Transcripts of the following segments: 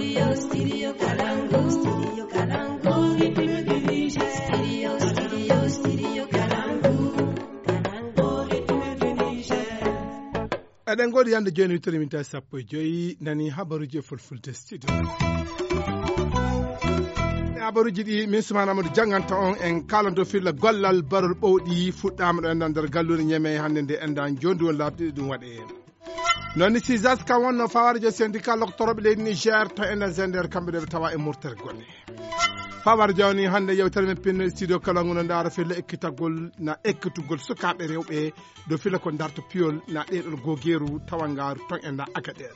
Aɗen godi yande joni minta sappo e joyi nani habaruji fulfulde studio habaruji ɗi min Soumana Amadou janganta on en kalando filla gollal barol ɓowɗi fuɗɗama ɗo enda nder gallure ñeme hande nde enda jondi won labde ɗum waɗe nonni sisas kam wonno fawarjo syndicat loktoroɓe leydi Niger to enen zender kamɓe ɗe tawa e murtere gonne fawar jawni hande yewtere men pinno studio kala ngono ndara filla ekkitagol na ekkitugol sukaɓe rewɓe do filla ko darto piyol na ɗeɗol gogeru tawangaru ton enda akades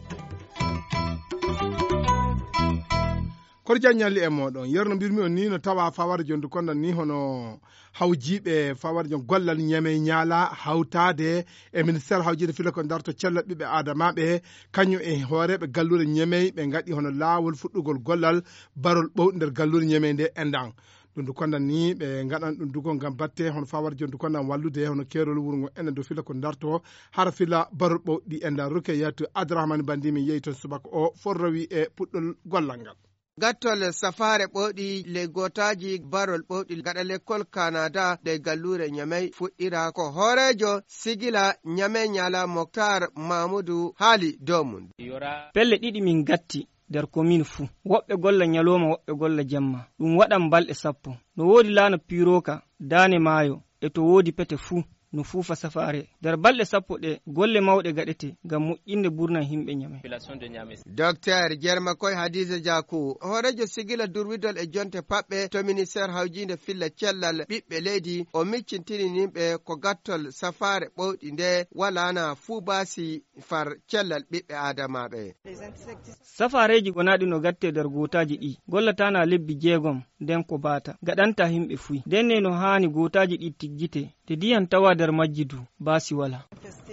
kono jaññalli e moɗon yerno mbirmi on ni no tawa fawar jondu konda ni hono hawjiɓe fawar jon gollal ñeme ñaala hawtade e ministére hawjide filla ko darto cellal ɓiɓe adamaɓe kañum e hooreɓe gallure ñeme ɓe gaɗi hono laawol fuɗɗugol gollal barol ɓowɗi nder gallure ñeme nde endan ɗum du kondan ni ɓe gaɗan ɗum dugol gam batte hono fawar jondu kondan wallude hono kerol wuro ngo enen do filla ko darto hara filla barol ɓowɗi endan Rukayatu Abdourahmane Bandi min yeyi toon subaka o forrowi e puɗɗol gollal ngal gattol safare ɓoɗi le gotaji barol ɓoɗi gaɗa l'école Canada de gallure ñamey fuɗɗira ko horejo sigila ñame ñala Moktar Mamoudou haali dow mum pelle ɗiɗi min gatti nder commune fuu woɓɓe golla ñaloma woɓɓe golla jamma ɗum waɗan balɗe 10 no wodi laana piroka dane maayo e to wodi pete fuu no fuufa safare nder balɗe 10 ɗe golle mawɗe gaɗete ngam moƴƴinde ɓurnan himɓe ñame docteur Jerma Koy Hadiza Diakou horejo sigila durwidol e jonte paɓɓe to ministére hawjinde filla cellal ɓiɓɓe leydi o miccintini yimɓe ko gattol safare ɓowɗi nde walana fuu basi far cellal ɓiɓɓe adamaɓe safareji gonaɗi no gatte nder gotaji ɗi gollatana lebbi 6 nden ko bata gaɗanta himɓe fuy denne no hani gotaji ɗi tiggite te diyan tawa nder majjidu basi wala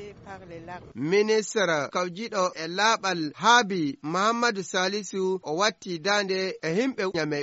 ministre kawjiɗo e laaɓal haabi Mahamadou Salisu o watti dande e himɓe ñame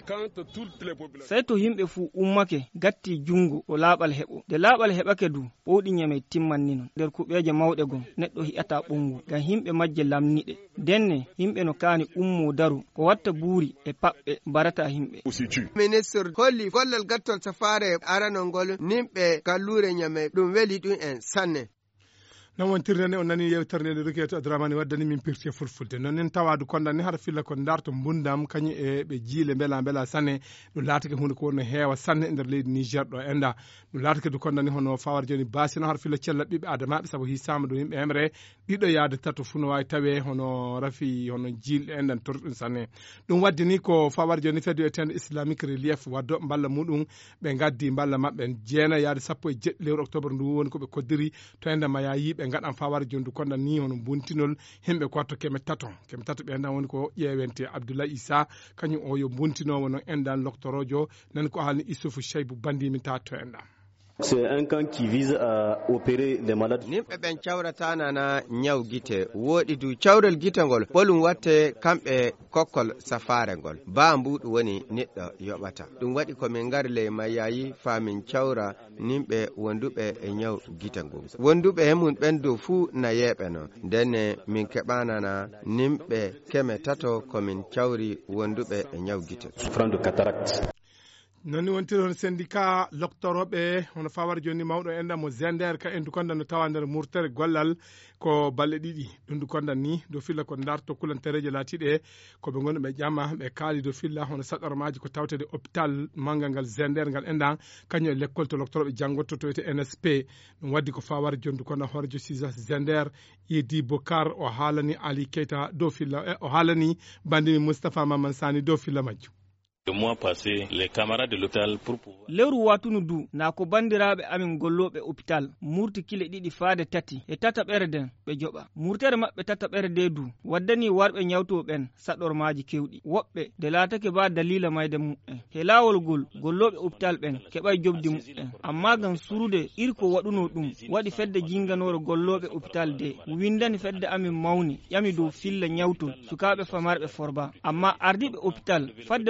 sey to himɓe fuu ummake gatti jungo o laaɓal heɓo de laaɓal heɓake du ɓowɗi ñame timmanni non nder kuɓeje mawɗe gon neɗɗo hi'ata ɓongu ngam himɓe majje lamniɗe denne himɓe no kaani ummo daru ko watta buuri e paɓɓe barata himɓe ministre holli gollal gattol safare aranol ngol nimɓe gallure ñame ɗum weli ɗum en sanne non wontirnene on nani yewtere nde Rukayatu Abdourahmane waddani min pirti fulfulde non en tawadu kondani hara filla ko darto bundam kañum e ɓe jiile beela sanne ɗum laatake hunde ko wonno heewa sanne e nder leydi Niger ɗo enda ɗum laatake du kondani hono fawar joni basino hara filla cellal ɓiɓɓe adamaɓe saabu hisama ɗo yimɓe emre ɗiɗo yaade tato fu no wawi tawe hono rafi hono jilɗe enɗan torɗum sanne ɗum waddi ni ko fawar joni fedi etende islamique relief waddo balla muɗum ɓe gaddi balla mabɓe jeena yaade 17 lewru octobre ndu woni koɓe koddiri to enda maya yiɓe gaɗan fawar jondu konda ni hono buntinol himɓe ko watto keme tato ɓe endan woni ko ƴewente Abdoulaye Issa kañum o yo buntinowo no endan loktorojo nan ko haalni Issoufou Cheibou Bandi min ta to endan. C'est un camp qui vise à opérer les malades. Nimɓe ɓen cawrata nana ñaw gite woɗi du cawrel gite ngol ɓolum watte kamɓe kokkol safare ngol ba mbuɗu woni neɗɗo yoɓata ɗum waɗi komin garle mayayi famin cawra nimɓe wonduɓe e ñaw gite ngol wonduɓe hemum ɓen dow fuu na yeɓe no ndenne min keɓanana nimɓe keme tato komin cawri wonduɓe e ñaw gite souffrant de cataracte. nonni wontiri hono syndicat loktoroɓe hono fawar joni mawɗo enɗam mo Zender ka endu kondan no tawa nder murtere gollal ko balɗe ɗiɗi ɗum du kondan ni do filla ko darto kulantereje laatiɗe koɓe gonno ɓe ƴama ɓe kaali do filla hono saɗormaji ko tawtede hôpital manga ngal Zender ngal enɗan kañum e l'école to loktoroɓe jangotto to wiyete NSP ɗum waddi ko fawar joni du kondan horejo Sisas Zender Idi Bokar o haalani Ali Keita do filla o haalani bandimi Moustapha Maman Sani do filla majjum. Le mois passé, les camarades de l'hôpital pour pouvoir... lewru watunu du na ko bandiraɓe amin golloɓe hôpital murti kile ɗiɗi faade tati e tataɓere den ɓe joɓa murtere maɓɓe tataɓere de du waddani warɓe ñawtoɓen saɗormaji kewɗi woɓɓe de laatake ba dalila mayde muɗen he laawol gol golloɓe hôpital ɓen keɓay jobdi muɗen amma gam surude irko waɗuno ɗum waɗi fedde jinganore golloɓe hôpital de windani fedde amin mawni ƴami dow filla ñawtol sukaɓe famarɓe forba amma ardiɓe hôpital fadde muɗen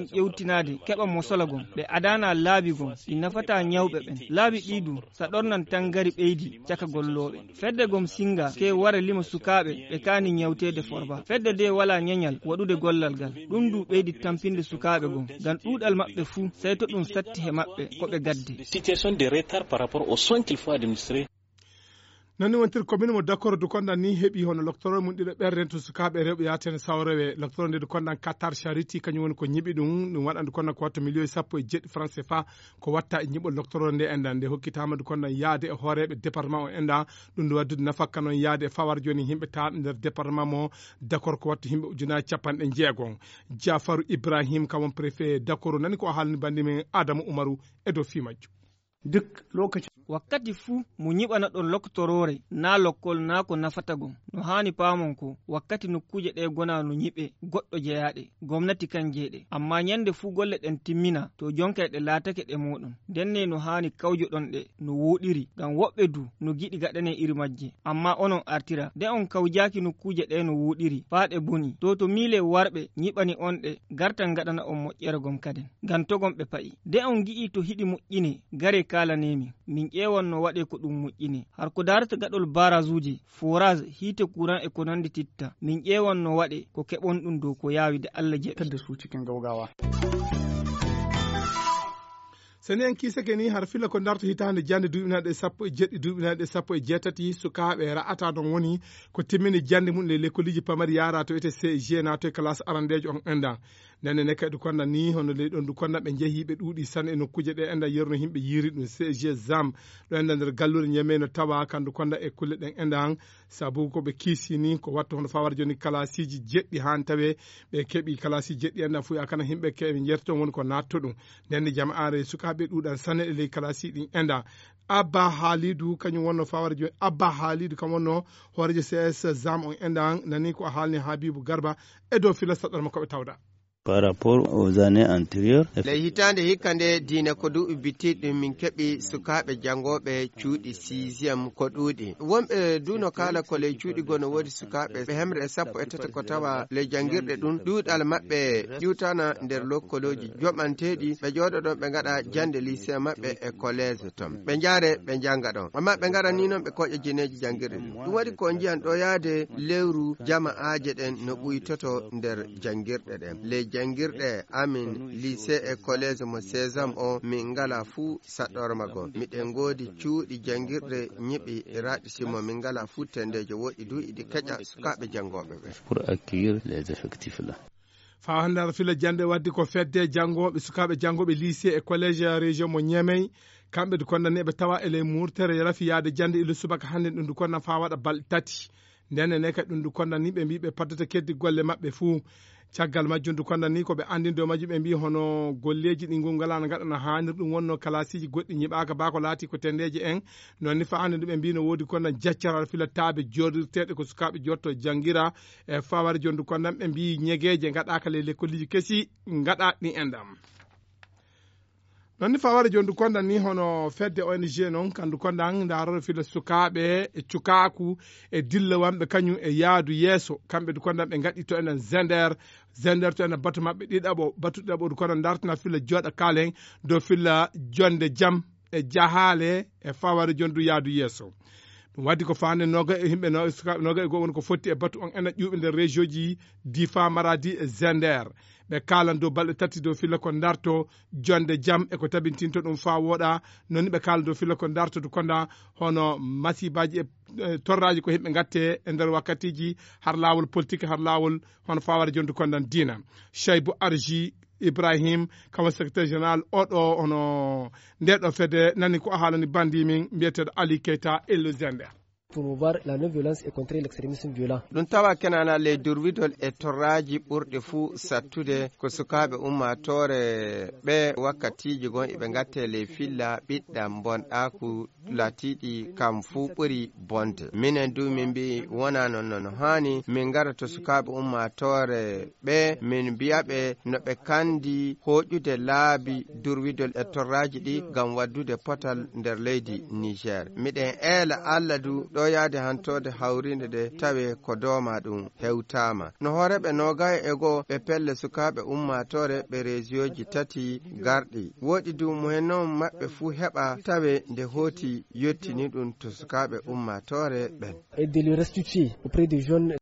gon ƴewtinade keɓa mosola gon ɓe adana laabi gon ɗi nafata nyawɓe ɓen laabi ɗiɗu saɗornan tan gari ɓeydi caka golloɓe fedde gom singa ke wara lima sukaɓe ɓe kani nyawtede forba fedde de wala nyanyal waɗude gollal gal ɗum du ɓeydi tampinde sukaɓe gon ngam ɗuɗal maɓɓe fuu sey to ɗum satti he maɓɓe ko ɓe gaddi situation de retard par rapport aux soins qu'il faut administrer. nani wontir commune mo d'accord du kondan ni heɓi hono loctoro mum ɗiɗo ɓerden to sukaɓe rewɓe yaten sawrewe loctoro nde du kondan Qatar Charity kañum woni ko ñiɓi ɗum waɗandu kondan ko watta million 17 francs CFA ko watta e ñiɓol loctoro nde endan nde hokkitama du kondan yaade e hooreɓe département o endan ɗum nde waddude nafakka noon yaade e fawar joni yimɓe taaɗo nder département mo d'accord ko watta yimɓe ujunaji capanɗe jeegon Diafarou Ibrahim kawon préfet d'accord nani ko haalni bandi men Adama Oumarou e dow fimajjo duk lokaci wakkati fuu mo nyiɓana ɗon loktorore na lokkol na ko nafata gon no hani paamon ko wakkati nokkuje ɗe gona no nyiɓe goɗɗo jeyaɗe gomnati kan jeeɗe amma nyande fuu golle ɗen timmina to jonka ɗe laatake ɗe muɗum denne no hani kawjo ɗon ɗe no woɗiri ngam woɓɓe du no giɗi gaɗane iri majje amma onon artira de on kawjaki nokkuje ɗe no woɗiri faa ɗe boni to miile warɓe nyiɓani on ɗe gartan gaɗana on moƴƴere gom kaden ngam togon ɓe pa'i de on gi'i to hiɗi moƴƴine gare kalanemi min ƴewan no waɗe ko ɗum moƴƴine har ko darata gaɗol barazuji forage hiite courant e ko nandi titta min ƴewan no waɗe ko keɓon ɗum dow ko yawide Allah jeɓi da su cikin gaugawa seni en kiisake ni har fila ko darto hitande jande duuɓinaɗe 17 duuɓinaɗe 17 sukaɓe ra'ata ɗon woni ko timmini jande mum le l'écoliji pamari yara to ete CG na to e classe arandejo on enda nene ne kadi konda ni hono le ɗon du konda ɓe jeehi ɓe ɗuuɗi san e nokkuje ɗe enda yerno himɓe yiri ɗum CG zam ɗo enda nder gallure ñeme no tawa kandu konda e kulle ɗen enda han sabu ko ɓe kiisi ni ko watta hono fawar joni kalasiji jeɗɗi han tawe ɓe keeɓi kalasiji jeɗɗi enda fu yakana himɓe keɓe jerto woni ko natto ɗum nenne jama'are sukaɓe ɗuɗan sanne e ley kalasi ɗin enda Abba Halidou kañum wonno fawar joni Abba Halidou kam wonno hoorejo CS zam on enda nani ko haalni Habibou Garba e dow fila saɗɗorma koɓe tawda par rapport aux années antérieures. Le hitande hikkande diina ko duuɓi bittiɗum min keɓi sukaɓe jangoɓe cuuɗi 6e ko ɗuuɗi wonɓe duno kala ko ley cuuɗi gono woodi sukaɓe ɓe hemre e 17 ko tawa ley jangirɗe ɗum ɗuuɗal maɓɓe ƴiwtana nder lokkoloji joɓanteɗi ɓe jooɗo ɗon ɓe gaɗa jande lycée maɓɓe e collége ton ɓe jaare ɓe janga ɗon amma ɓe gaɗa ni noon ɓe koƴa jineji jangirɗe ɗum waɗi ko jiyan ɗo yaade lewru jama'aje ɗen no ɓuytoto nder jangirɗe ɗen ley jangirɗe amin lycée et collège mo 16 o min ngala fuu saɗɗormago miɗen goodi cuuɗi jangirɗe ñiɓi raɗi simo min ngala fuu tendejo woɗɗi du iɗi keƴa sukaɓe jangoɓe ɓe pour accueillir les effectifs là. fa hande ara fila jande waddi ko fedde jangoɓe sukaɓe jangoɓe lycée et collège région mo Niamey kamɓe du kondane ɓe tawa ele murtere rafi yaade jande ilu subaka hande ɗum du konnan fa waɗa balɗe 3 ndenne ne kadi ɗum du konnan ni ɓe mbi ɓe paddata keddi golle maɓɓe fuu caggal majjum du kondan ni ko ɓe andin dow majjum ɓe mbi hono golleji ɗi ngalano gaɗano hannir ɗum wonno kalasiji goɗɗi ñiɓaka ba ko laati ko tendeje en noon ni fa hande ndu ɓe mbi no woodi kondan jaccaral filattaɓe joɗirteɗe ko sukaɓe jotto janggira e faware jon du kondan ɓe mbi ñegueje gaɗaka le l'écoliji kesi gaɗa ɗi endam non ni faware joni du kondan ni hono fedde ONG noon kandu kondan daroro fila sukaɓe e cukaku e dilla wamɓe kañum e yaadu yeeso kamɓe du kondan ɓe gaɗi to enen zender to enen batu mabɓe ɗiɗaɓo batuɗiɗaɓo du kondan dartana fila jooɗa kalen dow fila jonde jaam e jahale e faware joni du yaadu yeeso ɗum waddi ko fande noga e yimɓe sukaɓe noga e goo woni ko fotti e batu on ena ƴuɓe nder région ji Difa Maradi e Zender ɓe kalan dow balɗe 3 dow filla ko darto jonde jaam e ko tabintinto ɗum fa woɗa nonni ɓe kala dow filla ko darto du konda hono masibaji e torraji ko yimɓe gatte e nder wakkatiji har lawol politique har lawol hono faware joni du kondan dina Cheibou Arji Ibrahim kamo secrétaire général oɗo hono ndeɗo fede nani ko haalani bandi min mbiyeteɗo Ali Keita le Zender promouvoir la non-violence et contrer l'extrémisme violent. ɗum tawa kenana ley durwidol e torraji ɓurɗe fuu sattude ko sukaɓe ummatore ɓe wakkatiji gon eɓe gatte ley filla ɓiɗɗam bonɗaku latiɗi kam fuu ɓuri bonde minen du min mbi wona non hani min gara to sukaɓe ummatore ɓe min mbiyaɓe no ɓe kandi hoƴude laabi durwidol e torraji ɗi gam waddude potal nder leydi Niger miɗen eela Allah du ɗo yaade hantode hawrinde de tawe ko doma ɗum hewtama no hooreɓe nogaye ego ɓe pelle sukaɓe ummatore ɓe région ji tati garɗi woɗi du muhennon maɓɓe fuu heɓa tawe nde hoti yettini ɗum to sukaɓe ummatore ɓen et de le restituer auprès des jeunes.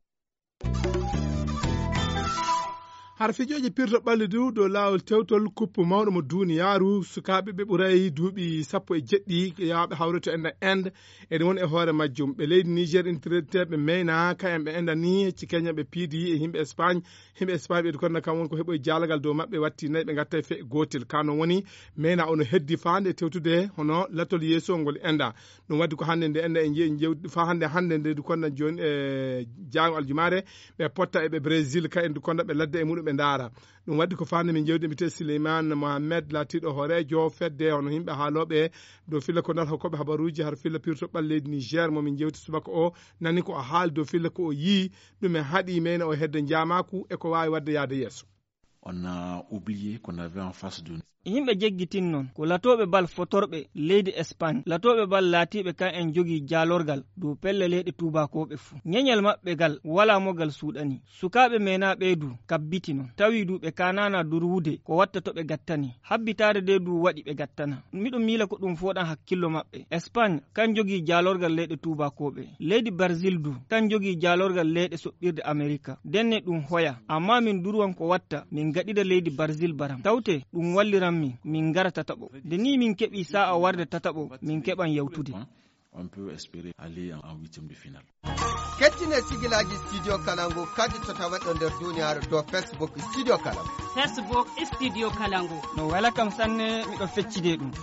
har fijoji pirto ɓalli du dow laawol tewtol kuppu mawɗo mo duniyaaru sukaaɓe ɓe ɓuray duuɓi 17 yaaɓe hawrito enda inde eɗen woni e hoore majjum ɓe leydi niger intérêteɓe meyna kayen ɓe enda ni hecci keña ɓe piidi e yimɓe espagne ɓeydi konno kam woni ko heɓoye jaalagal dow maɓɓe watti nayi ɓe gatta e fe gotel kano woni meyna ono heddi fande tewtude hono latol yeeso ngol enda ɗum waddi ko hannde nde enda e jewdi fa hannde nde konna joni e jango aljumare ɓe potta eɓe brésil kayen du konna ɓe ladde e muɗum ɓe ndaara ɗum waddi ko fande min jewdi mbite Souleymane Mohamed latiɗo horejo fedde hono yimɓe haaloɓe dow filla ko nar hokkoɓe habaruji har filla pirto ɓalleydi Niger momin jewti subaka o nani ko o haali dow filla ko o yii ɗum e haaɗi meyna o hedde jamaku e ko wawi wadde yaade yeeso. On a oublié qu'on avait en face de nous. yimɓe jeggitin non ko latoɓe bal fotorɓe leydi Espagne latoɓe bal laatiɓe kan en jogii jaalorgal dow pelle leyɗe tubakoɓe fuu ñeñal maɓɓe gal wala mogal suuɗani sukaɓe mena ɓeydu kabbiti non tawi du ɓe kanana durwude ko watta to ɓe gattani habbitade de du waɗi ɓe gattana miɗo miila ko ɗum foɗan hakkillo maɓɓe. Espagne kan jogii jaalorgal leyɗe tubakoɓe leydi Brésil du kan jogii jaalorgal leyɗe soɓɓirde Amerika denne ɗum hoya amma min durwan ko watta min gaɗida leydi Brésil baram tawte ɗum walliran min gara tataɓo de ni min keɓi sa'a warde tataɓo min keɓan yawtude. On peut espérer aller en huitième de finale. kettine sigilaji studio kalangu kadi to tawaɗo nder duniyaaru to Facebook studio kalangu. Facebook studio kalangu. No wala kam sanne miɗo feccide ɗum.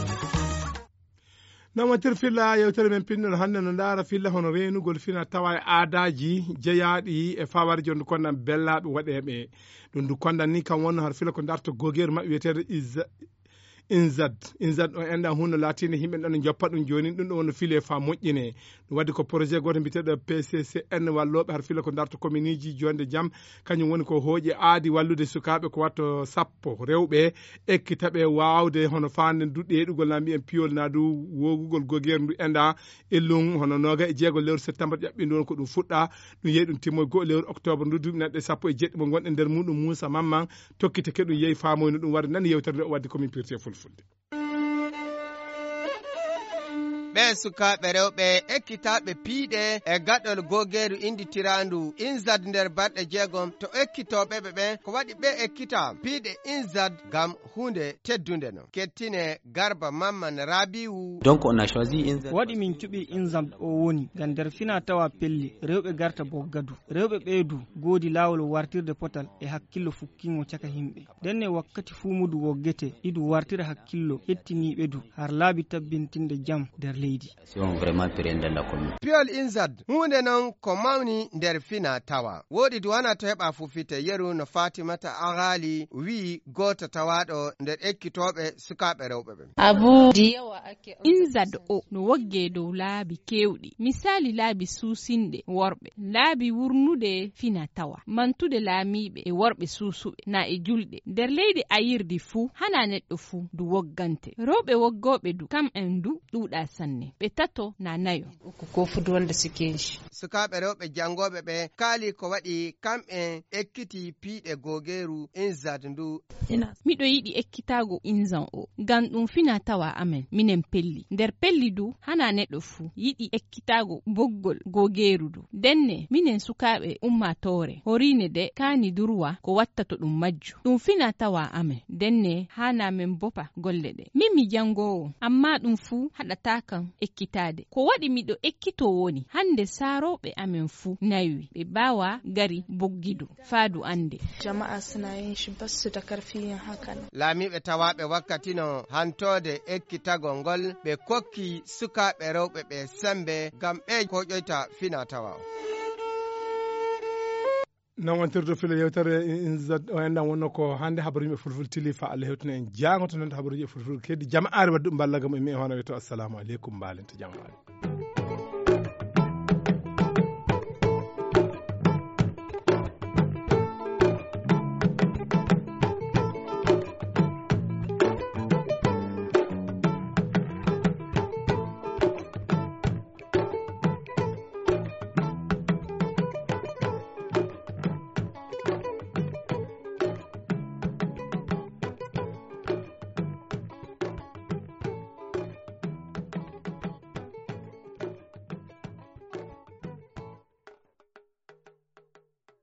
nawatir filla yewtere men pinnoɗo hannde no ndaara filla hono renugol fina tawa e aadaji jeyaɗi e fawarjo ndu konnan bellaɓe waɗeɓe ɗum ndu kondan ni kam wonno har filla ko darto gogueru maɓɓe wiyetede inzad o enda hunde latine yimɓe ɗon joppa ɗum joni ɗum ɗo wonno file fa moƴƴine ɗum waddi ko projet goto mbiteɗo PCCN walloɓe har fila ko darto commune ji jonde jaam kañum woni ko hooƴi aadi wallude sukaɓe ko watto sappo rewɓe ekkitaɓe wawde hono fande du ɗeɗugol na mbiyen piyol na du wogugol goguer ndu enda illum hono noga e jeegol lewru septembre ƴaɓɓi ndu won ko ɗum fuɗɗa ɗum yeeyi ɗum timmoye goho lewru octobre ndu duuɓi neɗɗe 17 mo gonɗe nder muɗum Moussa Mamman tokkite ke ɗum yeeyi famoyno ɗum warde nani yewtere nde o waddi commune Pirté Fulfulde. ɓe sukaɓe rewɓe ekkitaɓe piiɗe e gaɗɗol gogeru inditirandu inzad nder balɗe 6 to ekkitoɓeɓe ɓe ko waɗi ɓe ekkita piiɗe inzad gam hunde teddude no kettine Garba Mamman Rabiu. Donc on a choisi inzad waɗi min cuɓi inzad o woni gam nder fina tawa pelli rewɓe garta boggadu rewɓe ɓeydu goodi lawol wartirde potal e hakkillo fukkingo caka himɓe denne wakkati fumudu woggete idu wartira hakkillo hettiniɓe du har laabi tabbintinde jam nder Piol inzad hunde non ko mawni nder fina tawa woɗi duwana to heɓa fufite yeru no Fatimata Agali wi goto tawaɗo nder ekkitoɓe sukaɓe rewɓe ɓe. Inzad o no wogge dow laabi kewɗi misali laabi suusinɗe worɓe laabi wurnude fina tawa mantude laamiɓe e worɓe suusuɓe na e julɗe nder leydi ayirdi fuu hana neɗɗo fuu du woggante rewɓe woggoɓe du kam en du ɗuuɗa sanne ɓe tato na nayo ko fudu wonde sikenji sukaɓe rewɓe jangoɓe ɓe kaali ko waɗi kamɓe ekkiti piiɗe gogeru inzad ndu. Miɗo yiɗi ekkitago inzan o ngam ɗum fina tawa amen minen pelli nder pelli du hana neɗɗo fuu yiɗi ekkitago boggol gogeru du denne minen sukaɓe ummatore horine de kani durwa ko watta to ɗum majju ɗum fina tawa amen denne hana men bopa golle ɗe min mi jangowo amma ɗum fuu haɗata kan ekkitade ko waɗi miɗo ekkito woni hande saroɓe amen fuu nayi ɓe bawa gari boggidu faadu ande jama'a suna yin shi basu da karfi yin hakan laamiɓe tawaɓe wakkati no hantode ekkitagol ngol ɓe kokki sukaɓe rewɓe ɓe sembe gam ɓe ko ƴoyta fina tawa non wontirdo filo yewtere inzad o endan wonno ko hande habaru yimɓe fulful tili fa Allah hewtana en jangoto nande habaruji e fulful keddi jama'are wadde ɗum ballagam e mi e hono wiyeto assalamu aleykum mbalenta jama'are.